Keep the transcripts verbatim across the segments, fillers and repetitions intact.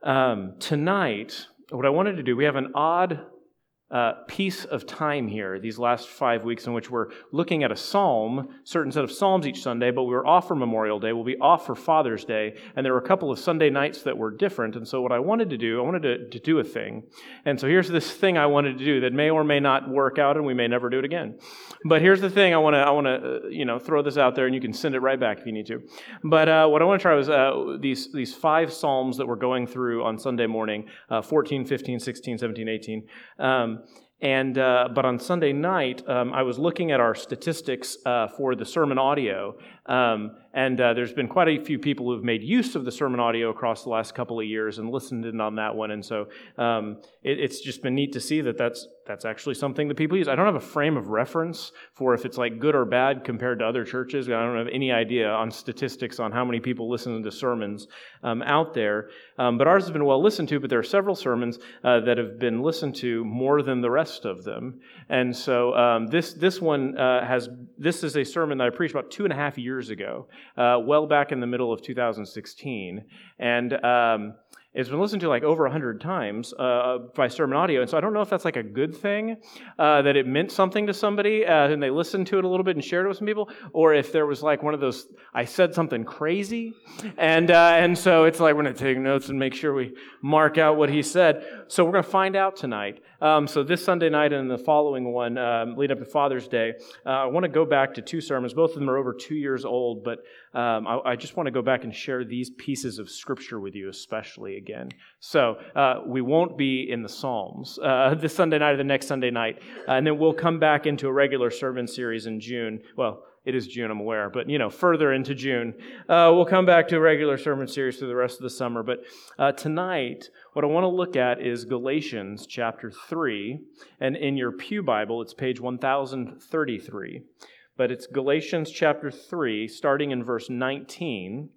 Um, tonight, what I wanted to do, we have an odd uh, piece of time here, these last five weeks in which we're looking at a psalm, certain set of psalms each Sunday, but we were off for Memorial Day, we'll be off for Father's Day, and there were a couple of Sunday nights that were different, and so what I wanted to do, I wanted to, to do a thing, and so here's this thing I wanted to do that may or may not work out, and we may never do it again. But here's the thing, I want to, I want to, uh, you know, throw this out there, and you can send it right back if you need to. But uh, what I want to try was uh, these these five psalms that we're going through on Sunday morning, uh, fourteen, fifteen, sixteen, seventeen, eighteen. Um, and uh, but on Sunday night, um, I was looking at our statistics uh, for the sermon audio, um, and uh, there's been quite a few people who've made use of the sermon audio across the last couple of years and listened in on that one, and so um, it, it's just been neat to see that that's that's actually something that people use. I don't have a frame of reference for if it's like good or bad compared to other churches. I don't have any idea on statistics on how many people listen to sermons um, out there, um, but ours has been well listened to, but there are several sermons uh, that have been listened to more than the rest of them, and so um, this this one uh, has, this is a sermon that I preached about two and a half years ago, uh, well back in the middle of two thousand sixteen, and um, it's been listened to like over one hundred times uh, by sermon audio, and so I don't know if that's like a good thing, uh, that it meant something to somebody, uh, and they listened to it a little bit and shared it with some people, or if there was like one of those, I said something crazy, and uh, and so it's like we're going to take notes and make sure we mark out what he said. So we're going to find out tonight. Um, so this Sunday night and the following one, um, lead up to Father's Day, uh, I want to go back to two sermons. Both of them are over two years old, but um, I, I just want to go back and share these pieces of Scripture with you, especially again. So uh, we won't be in the Psalms uh, this Sunday night or the next Sunday night, uh, and then we'll come back into a regular sermon series in June. Well, it is June, I'm aware, but, you know, further into June. Uh, we'll come back to a regular sermon series through the rest of the summer. But uh, tonight, what I want to look at is Galatians chapter three. And in your Pew Bible, it's page one thousand thirty-three. But it's Galatians chapter three, starting in verse nineteen.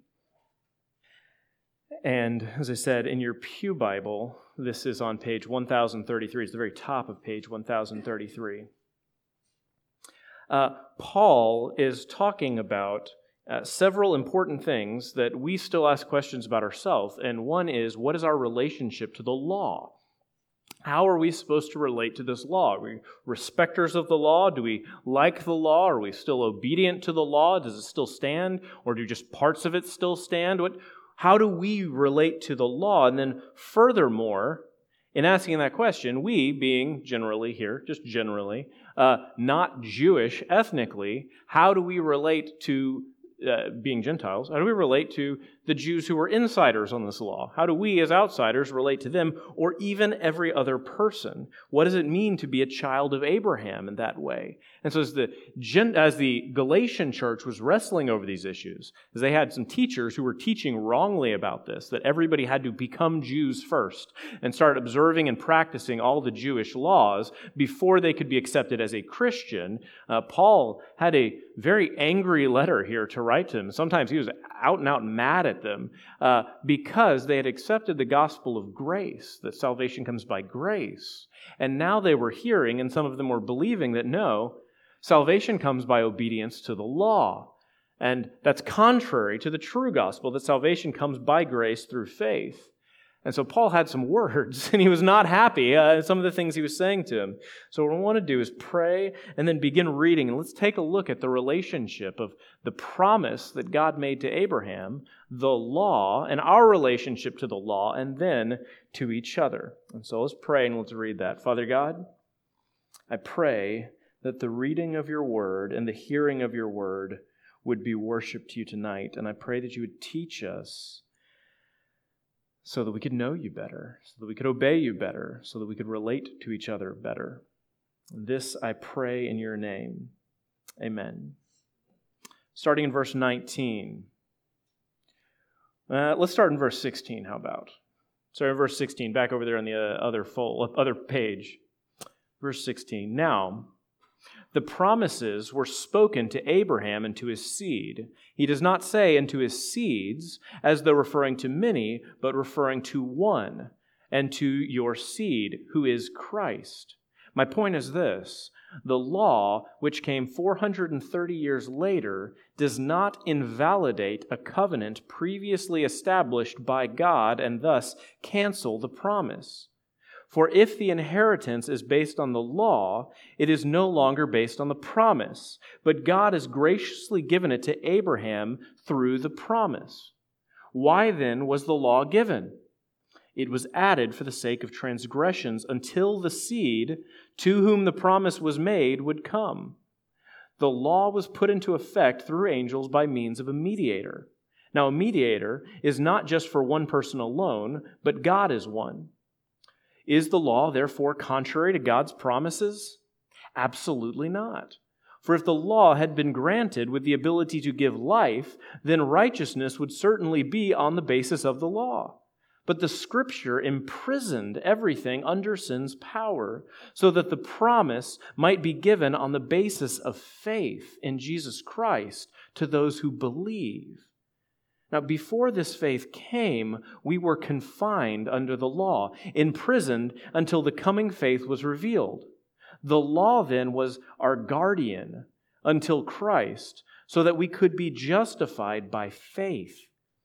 And as I said, in your Pew Bible, this is on page one thousand thirty-three. It's the very top of page one thousand thirty-three. Uh, Paul is talking about uh, several important things that we still ask questions about ourselves, and one is, what is our relationship to the law? How are we supposed to relate to this law? Are we respecters of the law? Do we like the law? Are we still obedient to the law? Does it still stand? Or do just parts of it still stand? What? How do we relate to the law? And then furthermore, in asking that question, we, being generally here, just generally, uh, not Jewish ethnically, how do we relate to, uh, being Gentiles, how do we relate to the Jews who were insiders on this law? How do we as outsiders relate to them, or even every other person? What does it mean to be a child of Abraham in that way? And so as the, as the Galatian church was wrestling over these issues, as they had some teachers who were teaching wrongly about this, that everybody had to become Jews first and start observing and practicing all the Jewish laws before they could be accepted as a Christian, uh, Paul had a very angry letter here to write to them. Sometimes he was out and out mad at them uh, because they had accepted the gospel of grace, that salvation comes by grace. And now they were hearing, and some of them were believing that no, salvation comes by obedience to the law. And that's contrary to the true gospel, that salvation comes by grace through faith. And so Paul had some words, and he was not happy uh, some of the things he was saying to him. So what I want to do is pray and then begin reading. And let's take a look at the relationship of the promise that God made to Abraham, the law, and our relationship to the law, and then to each other. And so let's pray and let's read that. Father God, I pray that the reading of your word and the hearing of your word would be worship to you tonight. And I pray that you would teach us so that we could know you better, so that we could obey you better, so that we could relate to each other better. This I pray in your name. Amen. Starting in verse nineteen. Uh, let's start in verse sixteen, how about? Sorry, verse sixteen, back over there on the uh, other full, other page. Verse sixteen. Now, the promises were spoken to Abraham and to his seed. He does not say and to his seeds, as though referring to many, but referring to one, and to your seed, who is Christ. My point is this: The law, which came four hundred thirty years later, does not invalidate a covenant previously established by God and thus cancel the promise. For if the inheritance is based on the law, it is no longer based on the promise, but God has graciously given it to Abraham through the promise. Why then was the law given? It was added for the sake of transgressions until the seed to whom the promise was made would come. The law was put into effect through angels by means of a mediator. Now, a mediator is not just for one person alone, but God is one. Is the law, therefore, contrary to God's promises? Absolutely not. For if the law had been granted with the ability to give life, then righteousness would certainly be on the basis of the law. But the Scripture imprisoned everything under sin's power, so that the promise might be given on the basis of faith in Jesus Christ to those who believe. Now, before this faith came, we were confined under the law, imprisoned until the coming faith was revealed. The law then was our guardian until Christ, so that we could be justified by faith.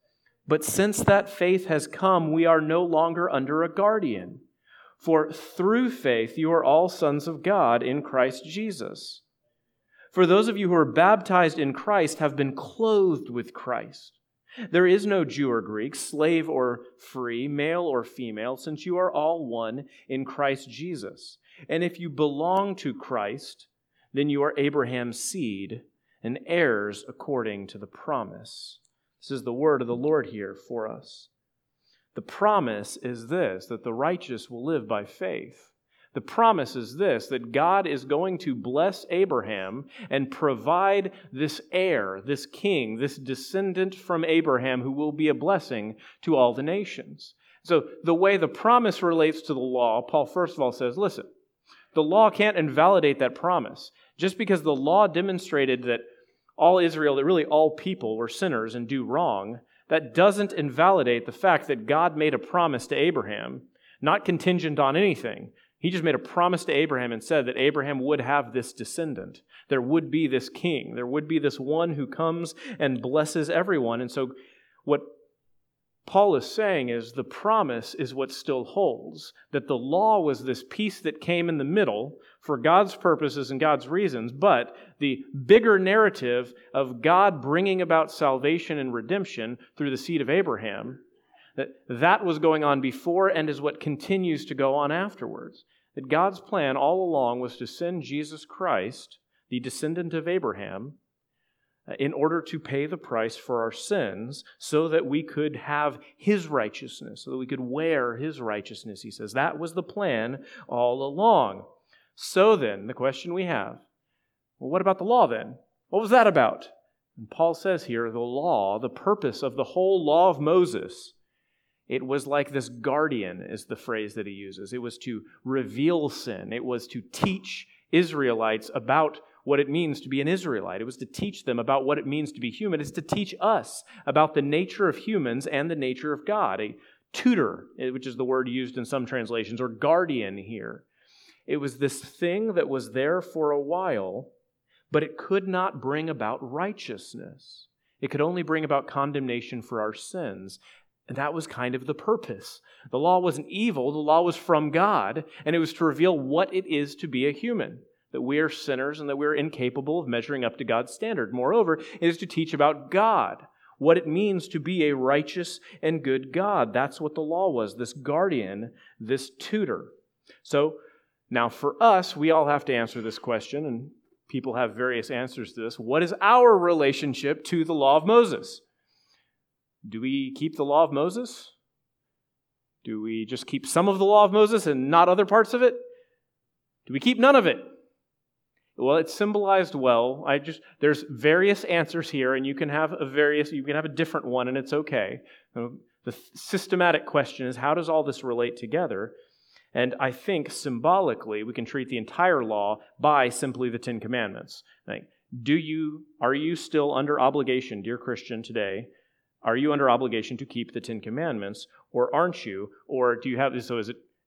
But since that faith has come, we are no longer under a guardian. For through faith you are all sons of God in Christ Jesus. For those of you who are baptized in Christ have been clothed with Christ. There is no Jew or Greek, slave or free, male or female, since you are all one in Christ Jesus. And if you belong to Christ, then you are Abraham's seed and heirs according to the promise. This is the word of the Lord here for us. The promise is this, that the righteous will live by faith. The promise is this, that God is going to bless Abraham and provide this heir, this king, this descendant from Abraham who will be a blessing to all the nations. So the way the promise relates to the law, Paul first of all says, listen, the law can't invalidate that promise. Just because the law demonstrated that all Israel, that really all people were sinners and do wrong, that doesn't invalidate the fact that God made a promise to Abraham, not contingent on anything. He just made a promise to Abraham and said that Abraham would have this descendant. There would be this king. There would be this one who comes and blesses everyone. And so what Paul is saying is the promise is what still holds, that the law was this piece that came in the middle for God's purposes and God's reasons, but the bigger narrative of God bringing about salvation and redemption through the seed of Abraham, that that was going on before and is what continues to go on afterwards. That God's plan all along was to send Jesus Christ, the descendant of Abraham, in order to pay the price for our sins so that we could have His righteousness, so that we could wear His righteousness, he says. That was the plan all along. So then, the question we have, well, what about the law then? What was that about? And Paul says here, the law, the purpose of the whole law of Moses, it was like this guardian is the phrase that he uses. It was to reveal sin. It was to teach Israelites about what it means to be an Israelite. It was to teach them about what it means to be human. It's to teach us about the nature of humans and the nature of God. A tutor, which is the word used in some translations, or guardian here. It was this thing that was there for a while, but it could not bring about righteousness. It could only bring about condemnation for our sins. And that was kind of the purpose. The law wasn't evil. The law was from God, and it was to reveal what it is to be a human, that we are sinners and that we're incapable of measuring up to God's standard. Moreover, it is to teach about God, what it means to be a righteous and good God. That's what the law was, this guardian, this tutor. So now for us, we all have to answer this question, and people have various answers to this. What is our relationship to the law of Moses? Do we keep the law of Moses? Do we just keep some of the law of Moses and not other parts of it? Do we keep none of it? Well, it's symbolized well. I just there's various answers here, and you can have a various you can have a different one, and it's okay. The systematic question is, how does all this relate together? And I think symbolically we can treat the entire law by simply the Ten Commandments. Like, do you are you still under obligation, dear Christian, today? Are you under obligation to keep the Ten Commandments, or aren't you? Or do you have, so is it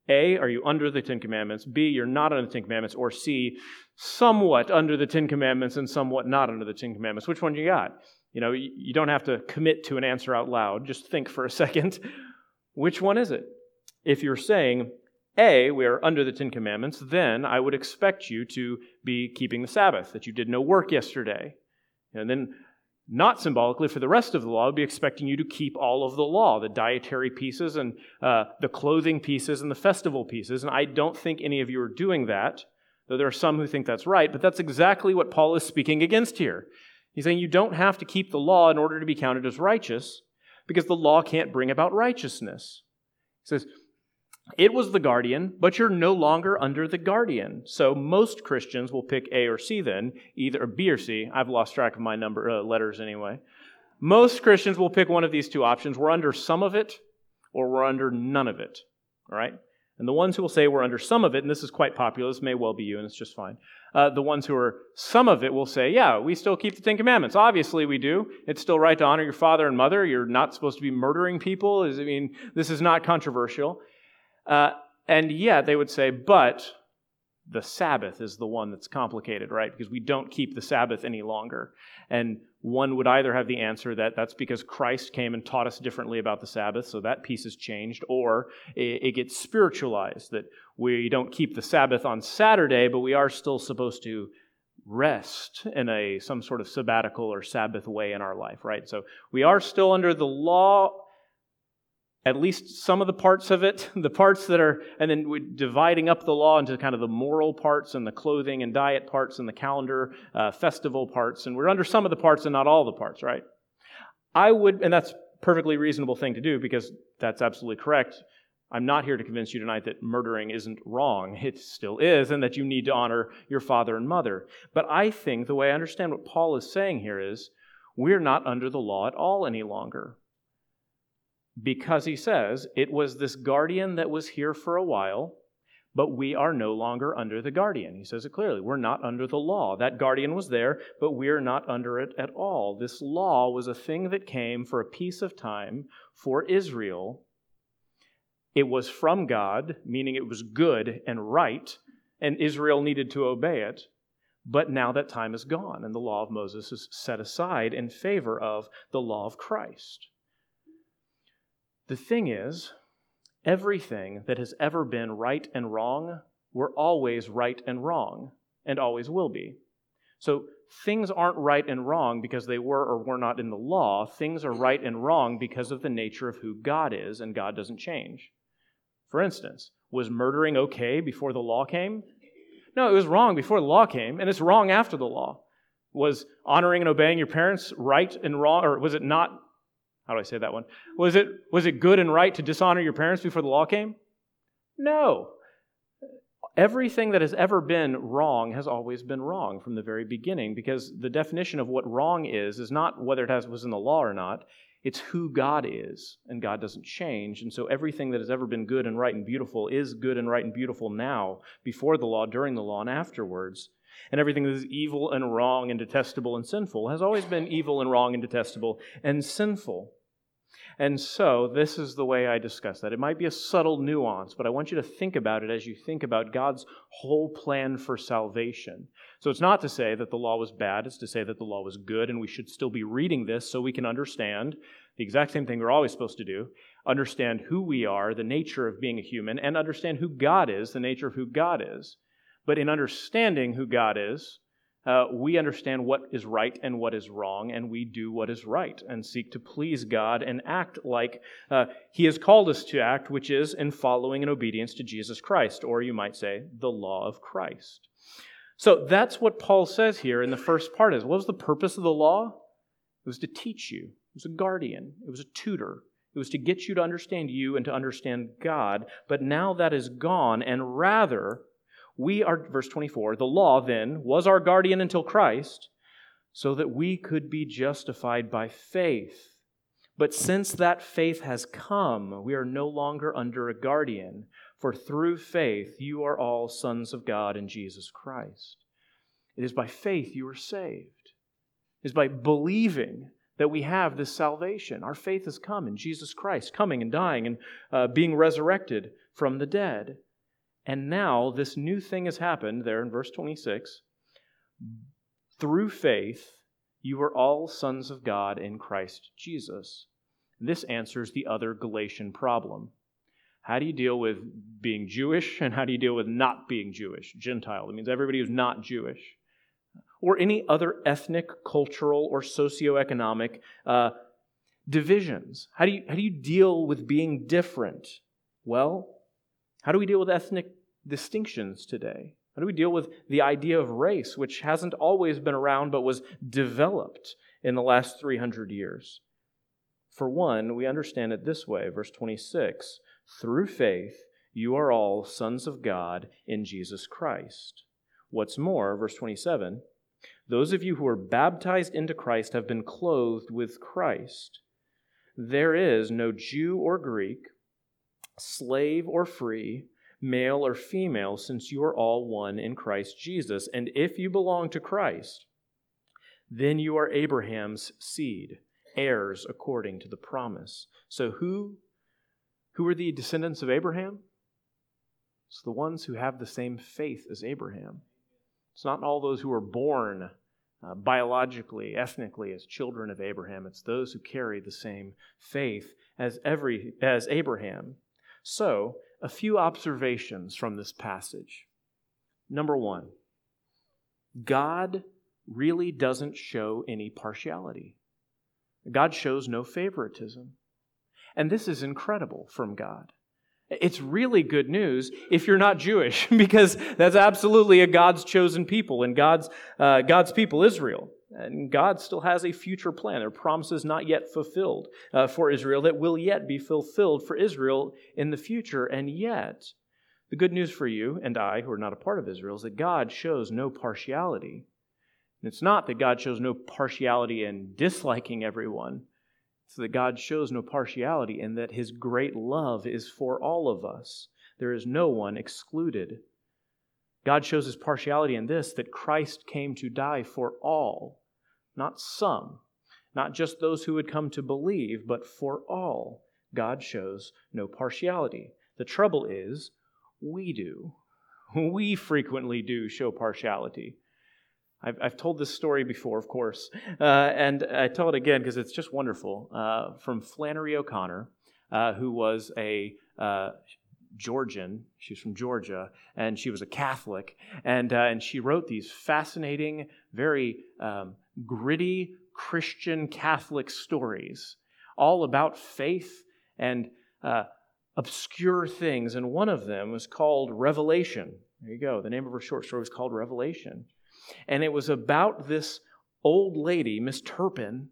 A, are you under the Ten Commandments? B, you're not under the Ten Commandments. Or C, somewhat under the Ten Commandments and somewhat not under the Ten Commandments. Which one you got? You know, you don't have to commit to an answer out loud. Just think for a second. Which one is it? If you're saying, A, we are under the Ten Commandments, then I would expect you to be keeping the Sabbath, that you did no work yesterday. And then, not symbolically, for the rest of the law, I would be expecting you to keep all of the law, the dietary pieces and uh, the clothing pieces and the festival pieces. And I don't think any of you are doing that, though there are some who think that's right, but that's exactly what Paul is speaking against here. He's saying you don't have to keep the law in order to be counted as righteous, because the law can't bring about righteousness. He says, it was the guardian, but you're no longer under the guardian. So most Christians will pick A or C then, either B or C. I've lost track of my number uh, letters anyway. Most Christians will pick one of these two options. We're under some of it, or we're under none of it. All right? And the ones who will say we're under some of it, and this is quite popular, this may well be you, and it's just fine. Uh, the ones who are some of it will say, yeah, we still keep the Ten Commandments. Obviously we do. It's still right to honor your father and mother. You're not supposed to be murdering people. I mean, this is not controversial. Uh, and yet they would say, but the Sabbath is the one that's complicated, right? Because we don't keep the Sabbath any longer. And one would either have the answer that that's because Christ came and taught us differently about the Sabbath, so that piece has changed, or it, it gets spiritualized, that we don't keep the Sabbath on Saturday, but we are still supposed to rest in a some sort of sabbatical or Sabbath way in our life, right? So we are still under the law, at least some of the parts of it, the parts that are, and then we're dividing up the law into kind of the moral parts and the clothing and diet parts and the calendar, uh, festival parts, and we're under some of the parts and not all the parts, right? I would, and that's a perfectly reasonable thing to do because that's absolutely correct. I'm not here to convince you tonight that murdering isn't wrong. It still is, and that you need to honor your father and mother. But I think the way I understand what Paul is saying here is, we're not under the law at all any longer. Because he says, it was this guardian that was here for a while, but we are no longer under the guardian. He says it clearly. We're not under the law. That guardian was there, but we're not under it at all. This law was a thing that came for a piece of time for Israel. It was from God, meaning it was good and right, and Israel needed to obey it. But now that time is gone, and the law of Moses is set aside in favor of the law of Christ. The thing is, everything that has ever been right and wrong, we're always right and wrong, and always will be. So things aren't right and wrong because they were or were not in the law. Things are right and wrong because of the nature of who God is, and God doesn't change. For instance, was murdering okay before the law came? No, it was wrong before the law came, and it's wrong after the law. Was honoring and obeying your parents right and wrong, or was it not? How do I say that one? Was it was it good and right to dishonor your parents before the law came? No. Everything that has ever been wrong has always been wrong from the very beginning, because the definition of what wrong is is not whether it has, was in the law or not. It's who God is, and God doesn't change. And so everything that has ever been good and right and beautiful is good and right and beautiful now, before the law, during the law, and afterwards. And everything that is evil and wrong and detestable and sinful has always been evil and wrong and detestable and sinful. And so this is the way I discuss that. It might be a subtle nuance, but I want you to think about it as you think about God's whole plan for salvation. So it's not to say that the law was bad, it's to say that the law was good, and we should still be reading this so we can understand the exact same thing we're always supposed to do, understand who we are, the nature of being a human, and understand who God is, the nature of who God is. But in understanding who God is, Uh, we understand what is right and what is wrong, and we do what is right and seek to please God and act like uh, He has called us to act, which is in following and obedience to Jesus Christ, or you might say, the law of Christ. So that's what Paul says here in the first part is, what was the purpose of the law? It was to teach you. It was a guardian. It was a tutor. It was to get you to understand you and to understand God. But now that is gone, and rather, we are, verse twenty-four, the law then was our guardian until Christ, so that we could be justified by faith. But since that faith has come, we are no longer under a guardian, for through faith you are all sons of God in Jesus Christ. It is by faith you are saved. It is by believing that we have this salvation. Our faith has come in Jesus Christ, coming and dying and uh, being resurrected from the dead. And now this new thing has happened there in verse twenty-six. Through faith, you are all sons of God in Christ Jesus. This answers the other Galatian problem. How do you deal with being Jewish, and how do you deal with not being Jewish? Gentile, that means everybody who's not Jewish. Or any other ethnic, cultural, or socioeconomic uh, divisions. How do you, how do you deal with being different? Well, how do we deal with ethnic distinctions today? How do we deal with the idea of race, which hasn't always been around but was developed in the last three hundred years? For one, we understand it this way, verse twenty-six, through faith, you are all sons of God in Jesus Christ. What's more, verse twenty-seven, those of you who are baptized into Christ have been clothed with Christ. There is no Jew or Greek, slave or free, male or female, since you are all one in Christ Jesus. And if you belong to Christ, then you are Abraham's seed, heirs according to the promise. So who, who are the descendants of Abraham? It's the ones who have the same faith as Abraham. It's not all those who are born uh, biologically, ethnically as children of Abraham. It's those who carry the same faith as every as Abraham. So, a few observations from this passage. Number one, God really doesn't show any partiality. God shows no favoritism. And this is incredible from God. It's really good news if you're not Jewish, because that's absolutely a God's chosen people and God's uh, God's people, Israel. And God still has a future plan. There are promises not yet fulfilled uh, for Israel that will yet be fulfilled for Israel in the future. And yet, the good news for you and I, who are not a part of Israel, is that God shows no partiality. And it's not that God shows no partiality in disliking everyone. It's that God shows no partiality in that His great love is for all of us. There is no one excluded. God shows His partiality in this, that Christ came to die for all, not some, not just those who would come to believe, but for all. God shows no partiality. The trouble is, we do. We frequently do show partiality. I've, I've told this story before, of course, uh, and I tell it again because it's just wonderful, uh, from Flannery O'Connor, uh, who was a uh, Georgian. She's from Georgia, and she was a Catholic, and uh, and she wrote these fascinating, very um, gritty Christian Catholic stories, all about faith and uh, obscure things, and one of them was called Revelation. There you go. The name of her short story was called Revelation. And it was about this old lady, Miss Turpin,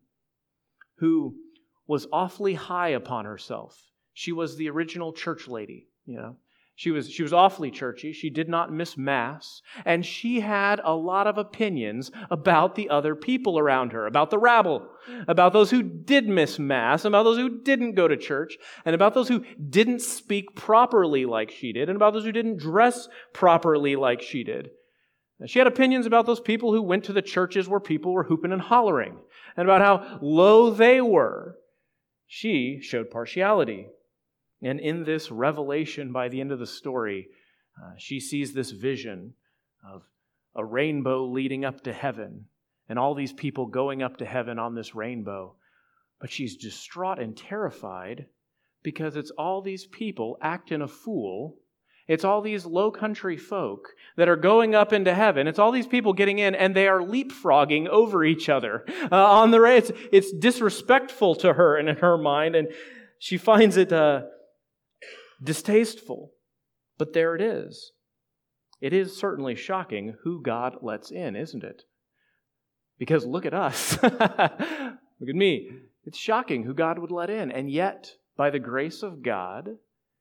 who was awfully high upon herself. She was the original church lady, you know. She was, she was awfully churchy. She did not miss Mass. And she had a lot of opinions about the other people around her, about the rabble, about those who did miss Mass, about those who didn't go to church, and about those who didn't speak properly like she did, and about those who didn't dress properly like she did. She had opinions about those people who went to the churches where people were hooping and hollering, and about how low they were. She showed partiality. And in this revelation, by the end of the story, uh, she sees this vision of a rainbow leading up to heaven, and all these people going up to heaven on this rainbow. But she's distraught and terrified because it's all these people acting a fool. It's all these low country folk that are going up into heaven. It's all these people getting in, and they are leapfrogging over each other uh, on the race. It's, it's disrespectful to her and in her mind, and she finds it uh, distasteful. But there it is. It is certainly shocking who God lets in, isn't it? Because look at us. Look at me. It's shocking who God would let in, and yet, by the grace of God,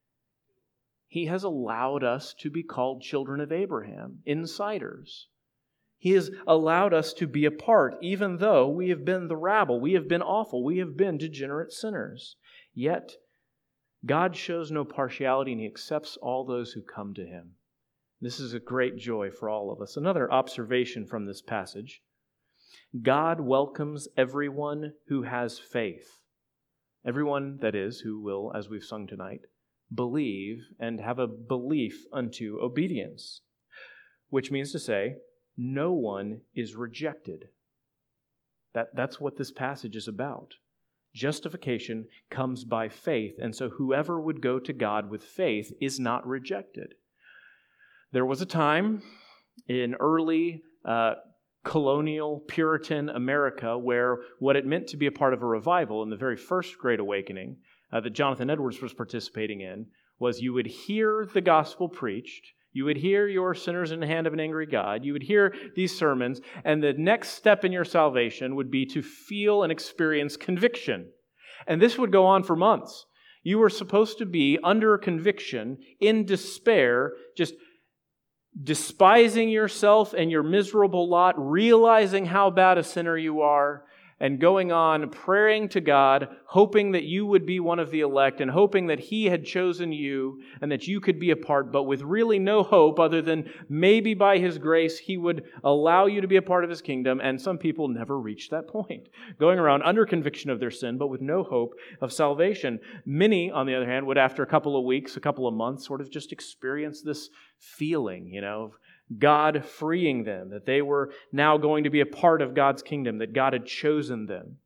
He has allowed us to be called children of Abraham, insiders. He has allowed us to be a part, even though we have been the rabble, we have been awful, we have been degenerate sinners. Yet, God shows no partiality, and He accepts all those who come to Him. This is a great joy for all of us. Another observation from this passage. God welcomes everyone who has faith. Everyone, that is, who will, as we've sung tonight, believe and have a belief unto obedience. Which means to say, no one is rejected. That, that's what this passage is about. Justification comes by faith, and so whoever would go to God with faith is not rejected. There was a time in early uh, colonial Puritan America where what it meant to be a part of a revival in the very first Great Awakening uh, that Jonathan Edwards was participating in was you would hear the gospel preached, you would hear your sinners in the hand of an angry God, you would hear these sermons, and the next step in your salvation would be to feel and experience conviction. And this would go on for months. You were supposed to be under conviction, in despair, just despising yourself and your miserable lot, realizing how bad a sinner you are, and going on praying to God, hoping that you would be one of the elect and hoping that He had chosen you and that you could be a part, but with really no hope other than maybe by His grace He would allow you to be a part of His kingdom. And some people never reach that point, going around under conviction of their sin, but with no hope of salvation. Many, on the other hand, would after a couple of weeks, a couple of months, sort of just experience this feeling, you know, of God freeing them, that they were now going to be a part of God's kingdom, that God had chosen them.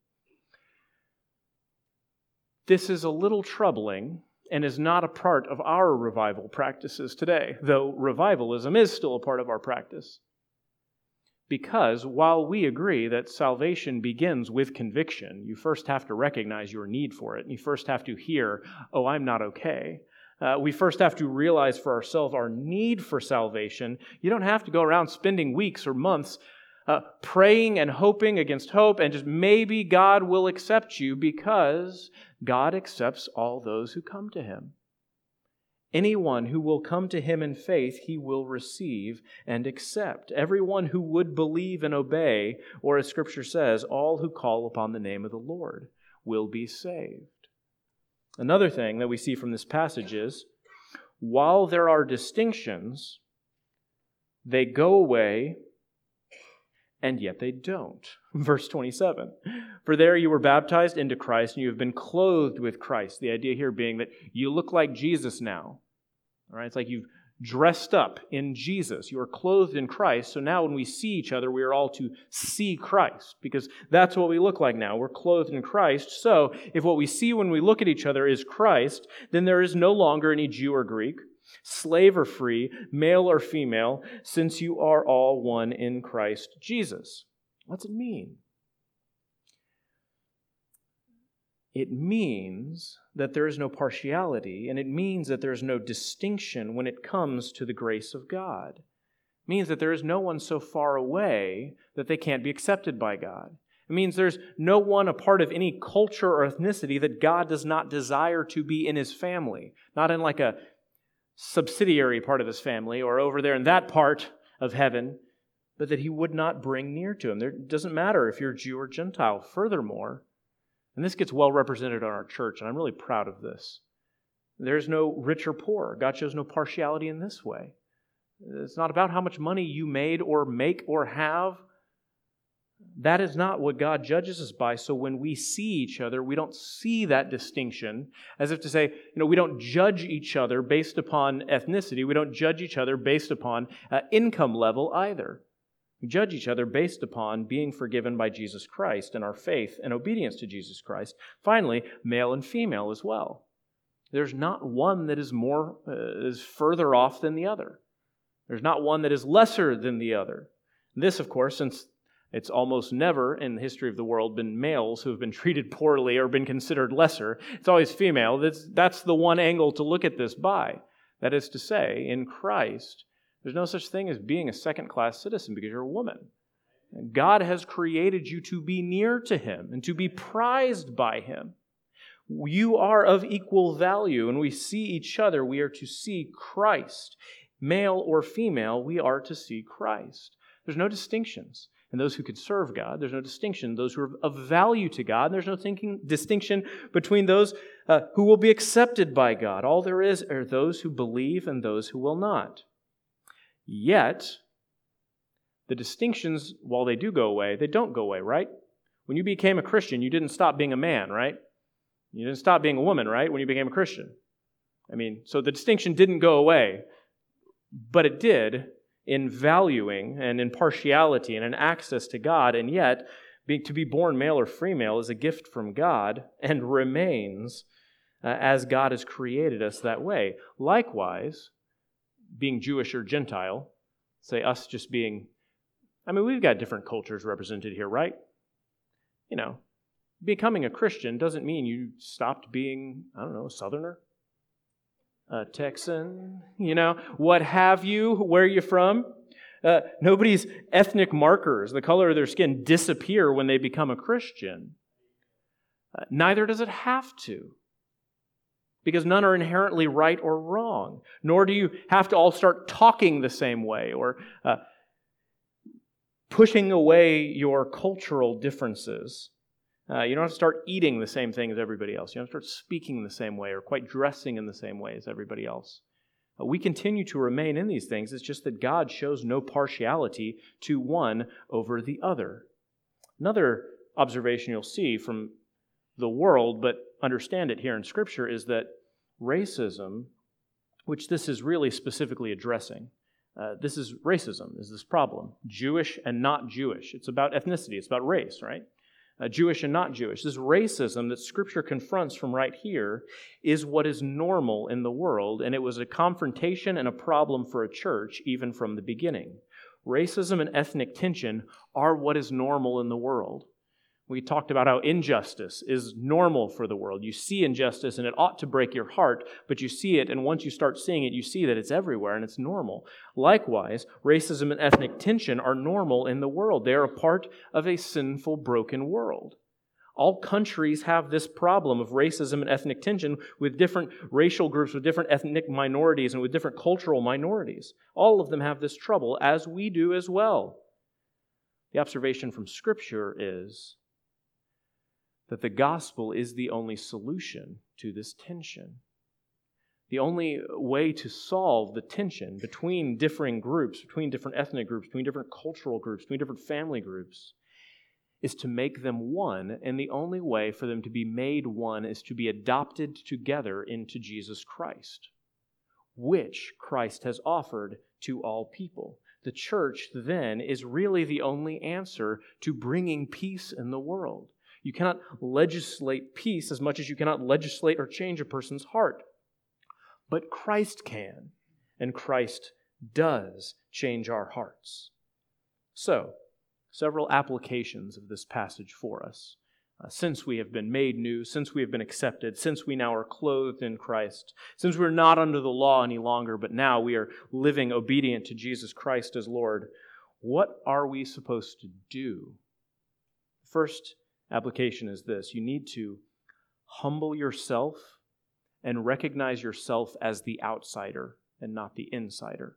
This is a little troubling and is not a part of our revival practices today, though revivalism is still a part of our practice. Because while we agree that salvation begins with conviction, you first have to recognize your need for it, and you first have to hear, oh, I'm not okay. Uh, we first have to realize for ourselves our need for salvation. You don't have to go around spending weeks or months uh, praying and hoping against hope and just maybe God will accept you, because God accepts all those who come to Him. Anyone who will come to Him in faith, He will receive and accept. Everyone who would believe and obey, or as Scripture says, all who call upon the name of the Lord will be saved. Another thing that we see from this passage is, while there are distinctions, they go away, and yet they don't. Verse twenty-seven, for there you were baptized into Christ, and you have been clothed with Christ. The idea here being that you look like Jesus now. All right, it's like you've dressed up in Jesus. You are clothed in Christ. So now when we see each other, we are all to see Christ, because that's what we look like now. We're clothed in Christ. So if what we see when we look at each other is Christ, then there is no longer any Jew or Greek, slave or free, male or female, since you are all one in Christ Jesus. What's it mean? It means that there is no partiality, and it means that there is no distinction when it comes to the grace of God. It means that there is no one so far away that they can't be accepted by God. It means there's no one a part of any culture or ethnicity that God does not desire to be in His family, not in like a subsidiary part of His family or over there in that part of heaven, but that He would not bring near to Him. There, it doesn't matter if you're Jew or Gentile. Furthermore, and this gets well represented on our church, and I'm really proud of this, there's no rich or poor. God shows no partiality in this way. It's not about how much money you made or make or have. That is not what God judges us by. So when we see each other, we don't see that distinction as if to say, you know, we don't judge each other based upon ethnicity. We don't judge each other based upon uh, income level either. We judge each other based upon being forgiven by Jesus Christ and our faith and obedience to Jesus Christ. Finally, male and female as well. There's not one that is more uh, is further off than the other. There's not one that is lesser than the other. This, of course, since it's almost never in the history of the world been males who have been treated poorly or been considered lesser. It's always female. That's, that's the one angle to look at this by. That is to say, in Christ, there's no such thing as being a second-class citizen because you're a woman. God has created you to be near to Him and to be prized by Him. You are of equal value. When we see each other, we are to see Christ. Male or female, we are to see Christ. There's no distinctions in those who could serve God. There's no distinction in those who are of value to God. And there's no thinking, distinction between those uh, who will be accepted by God. All there is are those who believe and those who will not. Yet, the distinctions, while they do go away, they don't go away, right? When you became a Christian, you didn't stop being a man, right? You didn't stop being a woman, right, when you became a Christian. I mean, so the distinction didn't go away, but it did in valuing and in partiality and in access to God, and yet being, to be born male or female is a gift from God and remains uh, as God has created us that way. Likewise, being Jewish or Gentile, say us just being, I mean, we've got different cultures represented here, right? You know, becoming a Christian doesn't mean you stopped being, I don't know, a Southerner, a Texan, you know, what have you, where are you from? Uh, nobody's ethnic markers, the color of their skin, disappear when they become a Christian. Uh, neither does it have to, because none are inherently right or wrong, nor do you have to all start talking the same way or uh, pushing away your cultural differences. Uh, you don't have to start eating the same thing as everybody else. You don't have to start speaking the same way or quite dressing in the same way as everybody else. Uh, we continue to remain in these things. It's just that God shows no partiality to one over the other. Another observation you'll see from the world, but understand it here in Scripture, is that racism, which this is really specifically addressing, uh, this is racism, is this problem. Jewish and not Jewish. It's about ethnicity. It's about race, right? Uh, Jewish and not Jewish. This racism that Scripture confronts from right here is what is normal in the world, and it was a confrontation and a problem for a church even from the beginning. Racism and ethnic tension are what is normal in the world. We talked about how injustice is normal for the world. You see injustice and it ought to break your heart, but you see it, and once you start seeing it, you see that it's everywhere and it's normal. Likewise, racism and ethnic tension are normal in the world. They are a part of a sinful, broken world. All countries have this problem of racism and ethnic tension with different racial groups, with different ethnic minorities, and with different cultural minorities. All of them have this trouble, as we do as well. The observation from Scripture is that the gospel is the only solution to this tension. The only way to solve the tension between differing groups, between different ethnic groups, between different cultural groups, between different family groups, is to make them one, and the only way for them to be made one is to be adopted together into Jesus Christ, which Christ has offered to all people. The church, then, is really the only answer to bringing peace in the world. You cannot legislate peace as much as you cannot legislate or change a person's heart. But Christ can, and Christ does change our hearts. So, several applications of this passage for us. Uh, since we have been made new, since we have been accepted, since we now are clothed in Christ, since we're not under the law any longer, but now we are living obedient to Jesus Christ as Lord, what are we supposed to do? First application is this: you need to humble yourself and recognize yourself as the outsider and not the insider.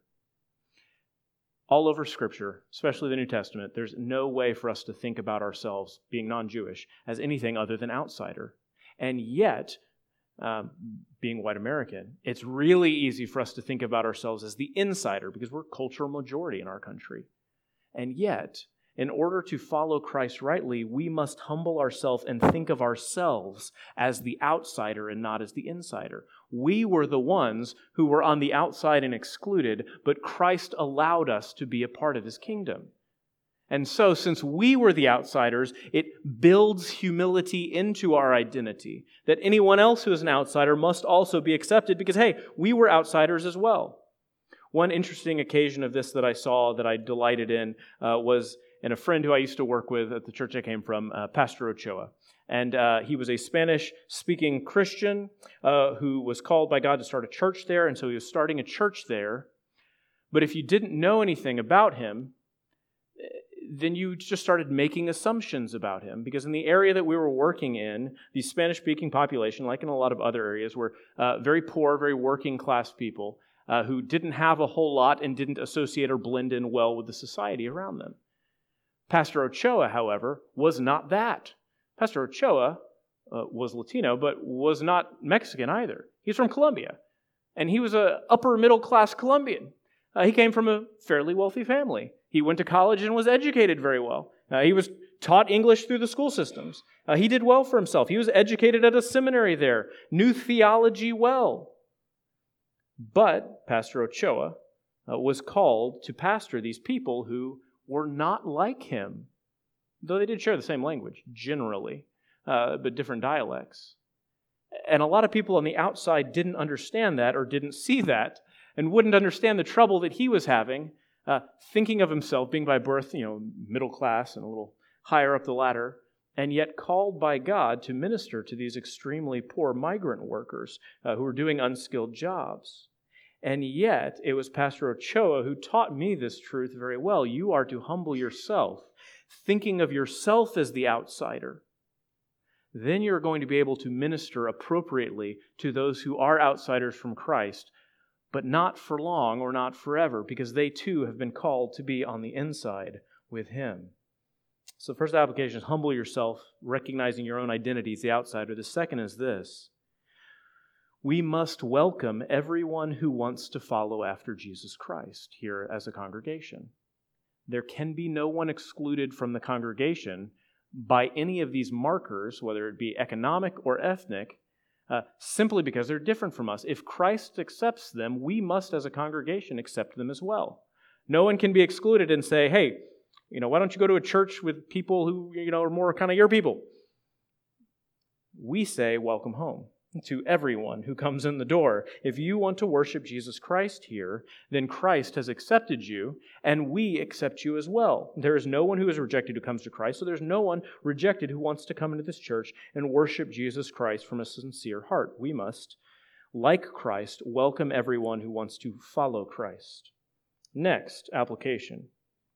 All over Scripture, especially the New Testament, there's no way for us to think about ourselves, being non-Jewish, as anything other than outsider. And yet, um, being white American, it's really easy for us to think about ourselves as the insider because we're cultural majority in our country. And yet, in order to follow Christ rightly, we must humble ourselves and think of ourselves as the outsider and not as the insider. We were the ones who were on the outside and excluded, but Christ allowed us to be a part of His kingdom. And so, since we were the outsiders, it builds humility into our identity, that anyone else who is an outsider must also be accepted because, hey, we were outsiders as well. One interesting occasion of this that I saw that I delighted in uh, was and a friend who I used to work with at the church I came from, uh, Pastor Ochoa. And uh, he was a Spanish-speaking Christian uh, who was called by God to start a church there, and so he was starting a church there. But if you didn't know anything about him, then you just started making assumptions about him, because in the area that we were working in, the Spanish-speaking population, like in a lot of other areas, were uh, very poor, very working-class people uh, who didn't have a whole lot and didn't associate or blend in well with the society around them. Pastor Ochoa, however, was not that. Pastor Ochoa uh, was Latino, but was not Mexican either. He's from Colombia, and he was an upper middle class Colombian. Uh, he came from a fairly wealthy family. He went to college and was educated very well. Uh, he was taught English through the school systems. Uh, he did well for himself. He was educated at a seminary there, knew theology well. But Pastor Ochoa uh, was called to pastor these people who were not like him, though they did share the same language, generally, uh, but different dialects. And a lot of people on the outside didn't understand that or didn't see that and wouldn't understand the trouble that he was having, uh, thinking of himself being by birth, you know, middle class and a little higher up the ladder, and yet called by God to minister to these extremely poor migrant workers uh, who were doing unskilled jobs. And yet, it was Pastor Ochoa who taught me this truth very well. You are to humble yourself, thinking of yourself as the outsider. Then you're going to be able to minister appropriately to those who are outsiders from Christ, but not for long or not forever, because they too have been called to be on the inside with Him. So the first application is humble yourself, recognizing your own identity as the outsider. The second is this: we must welcome everyone who wants to follow after Jesus Christ here as a congregation. There can be no one excluded from the congregation by any of these markers, whether it be economic or ethnic, uh, simply because they're different from us. If Christ accepts them, we must as a congregation accept them as well. No one can be excluded and say, hey, you know, why don't you go to a church with people who, you know, are more kind of your people? We say, welcome home to everyone who comes in the door. If you want to worship Jesus Christ here, then Christ has accepted you, and we accept you as well. There is no one who is rejected who comes to Christ, so there's no one rejected who wants to come into this church and worship Jesus Christ from a sincere heart. We must, like Christ, welcome everyone who wants to follow Christ. Next, application.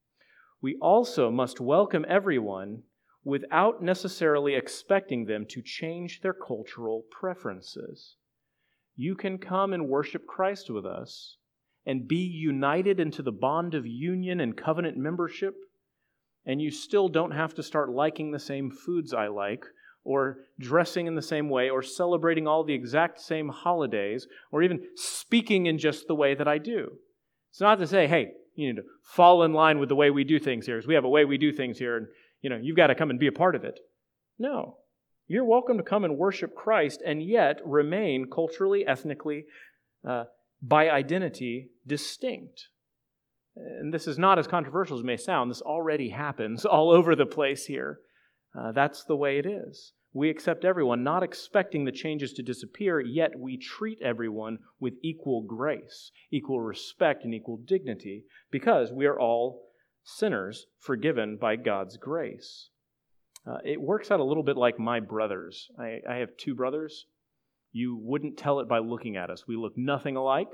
We also must welcome everyone without necessarily expecting them to change their cultural preferences. You can come and worship Christ with us and be united into the bond of union and covenant membership, and you still don't have to start liking the same foods I like, or dressing in the same way, or celebrating all the exact same holidays, or even speaking in just the way that I do. It's not to say, hey, you need to fall in line with the way we do things here, because we have a way we do things here, and you know, you've got to come and be a part of it. No. You're welcome to come and worship Christ and yet remain culturally, ethnically, uh, by identity, distinct. And this is not as controversial as it may sound. This already happens all over the place here. Uh, that's the way it is. We accept everyone, not expecting the changes to disappear, yet we treat everyone with equal grace, equal respect, and equal dignity, because we are all sinners forgiven by God's grace. Uh, it works out a little bit like my brothers. I, I have two brothers. You wouldn't tell it by looking at us. We look nothing alike.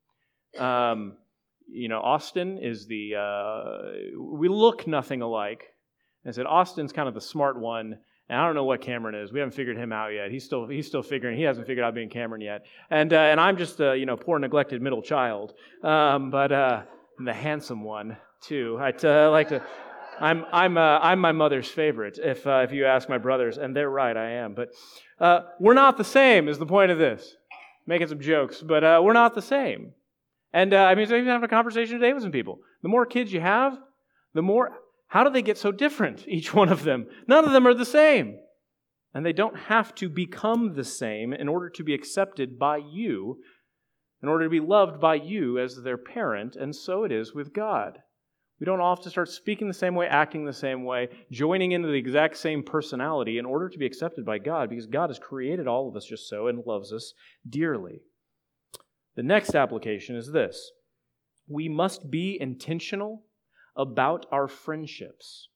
Um, you know, Austin is the, uh, we look nothing alike. I said, Austin's kind of the smart one, and I don't know what Cameron is. We haven't figured him out yet. He's still he's still figuring. He hasn't figured out being Cameron yet. And uh, and I'm just a, you know, poor neglected middle child. Um, but uh, I'm the handsome one too. I uh, like to. I'm I'm uh, I'm my mother's favorite. If uh, if you ask my brothers, and they're right, I am. But uh, we're not the same. Is the point of this? Making some jokes, but uh, we're not the same. And uh, I mean, so I even having a conversation today with some people. The more kids you have, the more. How do they get so different, each one of them? None of them are the same. And they don't have to become the same in order to be accepted by you, in order to be loved by you as their parent, and so it is with God. We don't all have to start speaking the same way, acting the same way, joining into the exact same personality in order to be accepted by God, because God has created all of us just so and loves us dearly. The next application is this. We must be intentional about our friendships.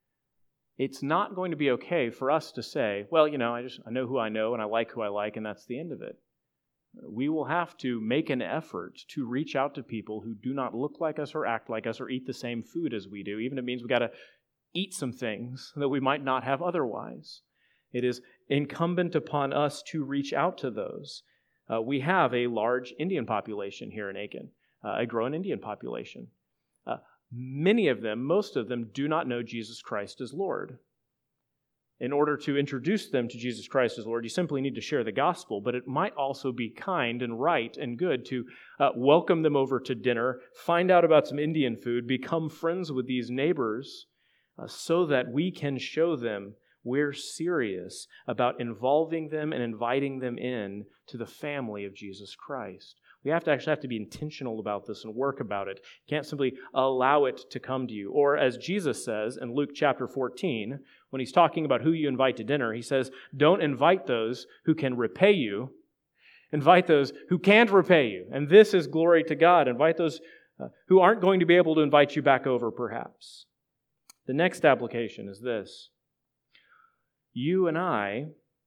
It's not going to be okay for us to say, well, you know, I just I know who I know and I like who I like, and that's the end of it. We will have to make an effort to reach out to people who do not look like us or act like us or eat the same food as we do, even if it means we got to eat some things that we might not have otherwise. It is incumbent upon us to reach out to those. Uh, we have a large Indian population here in Aiken, uh, a growing Indian population. Uh, Many of them, most of them, do not know Jesus Christ as Lord. In order to introduce them to Jesus Christ as Lord, you simply need to share the gospel, but it might also be kind and right and good to uh, welcome them over to dinner, find out about some Indian food, become friends with these neighbors uh, so that we can show them we're serious about involving them and inviting them in to the family of Jesus Christ. We have to actually have to be intentional about this and work about it. You can't simply allow it to come to you. Or as Jesus says in Luke chapter fourteen, when he's talking about who you invite to dinner, he says, don't invite those who can repay you. Invite those who can't repay you. And this is glory to God. Invite those uh, who aren't going to be able to invite you back over, perhaps. The next application is this. You and I,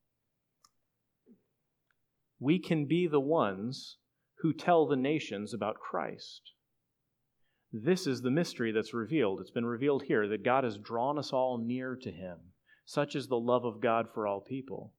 we can be the ones who tell the nations about Christ. This is the mystery that's revealed. It's been revealed here that God has drawn us all near to Him. Such is the love of God for all people.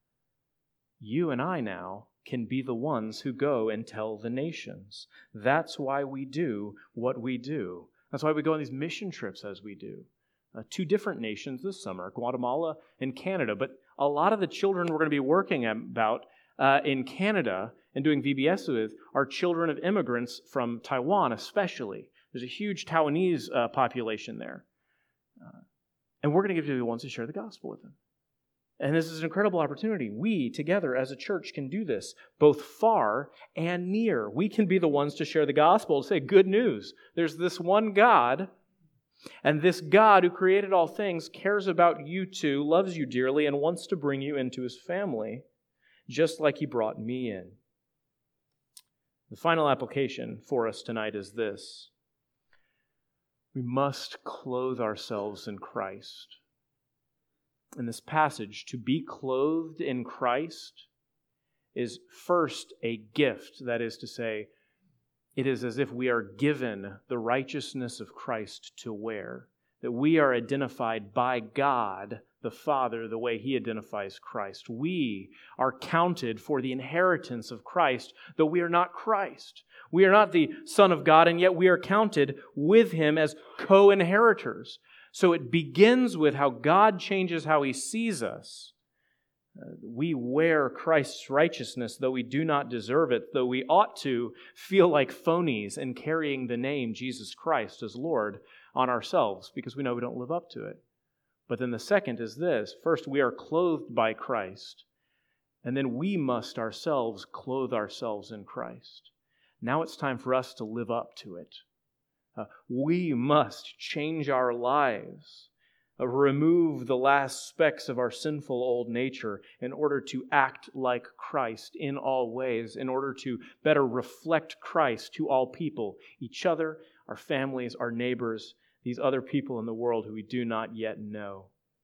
You and I now can be the ones who go and tell the nations. That's why we do what we do. That's why we go on these mission trips as we do. Uh, two different nations this summer, Guatemala and Canada. But a lot of the children we're going to be working about uh, in Canada and doing V B S with are children of immigrants from Taiwan especially. There's a huge Taiwanese uh, population there. Uh, and we're going to give you the ones to share the gospel with them. And this is an incredible opportunity. We, together as a church, can do this, both far and near. We can be the ones to share the gospel, to say, good news. There's this one God, and this God who created all things cares about you too, loves you dearly, and wants to bring you into His family, just like He brought me in. The final application for us tonight is this. We must clothe ourselves in Christ. In this passage, to be clothed in Christ is first a gift. That is to say, it is as if we are given the righteousness of Christ to wear. That we are identified by God the Father the way He identifies Christ. We are counted for the inheritance of Christ, though we are not Christ. We are not the Son of God, and yet we are counted with Him as co-inheritors. So it begins with how God changes how He sees us. Uh, we wear Christ's righteousness, though we do not deserve it, though we ought to feel like phonies in carrying the name Jesus Christ as Lord on ourselves, because we know we don't live up to it. But then the second is this. First, we are clothed by Christ, and then we must ourselves clothe ourselves in Christ. Now it's time for us to live up to it. Uh, we must change our lives, uh, remove the last specks of our sinful old nature in order to act like Christ in all ways, in order to better reflect Christ to all people, each other, our families, our neighbors, these other people in the world who we do not yet know.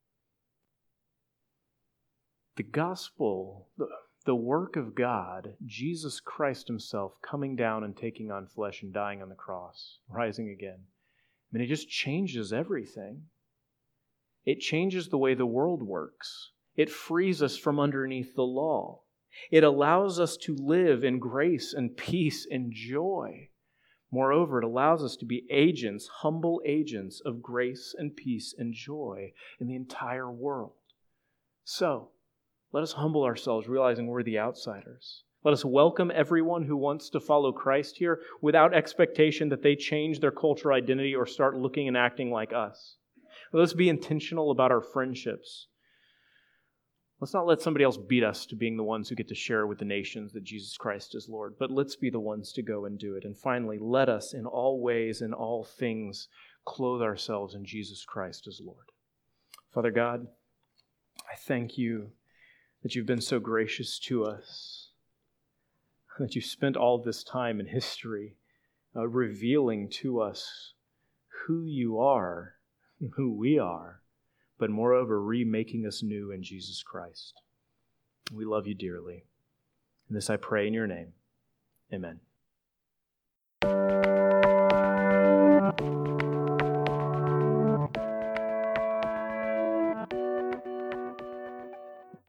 The gospel, the, the work of God, Jesus Christ Himself coming down and taking on flesh and dying on the cross, rising again. I mean, it just changes everything. It changes the way the world works. It frees us from underneath the law. It allows us to live in grace and peace and joy. Moreover, it allows us to be agents, humble agents of grace and peace and joy in the entire world. So, let us humble ourselves, realizing we're the outsiders. Let us welcome everyone who wants to follow Christ here without expectation that they change their cultural identity or start looking and acting like us. Let us be intentional about our friendships. Let's not let somebody else beat us to being the ones who get to share with the nations that Jesus Christ is Lord, but let's be the ones to go and do it. And finally, let us in all ways, in all things, clothe ourselves in Jesus Christ as Lord. Father God, I thank You that You've been so gracious to us, that You've spent all this time in history uh, revealing to us who You are, who we are, but moreover, remaking us new in Jesus Christ. We love You dearly. And this I pray in Your name. Amen.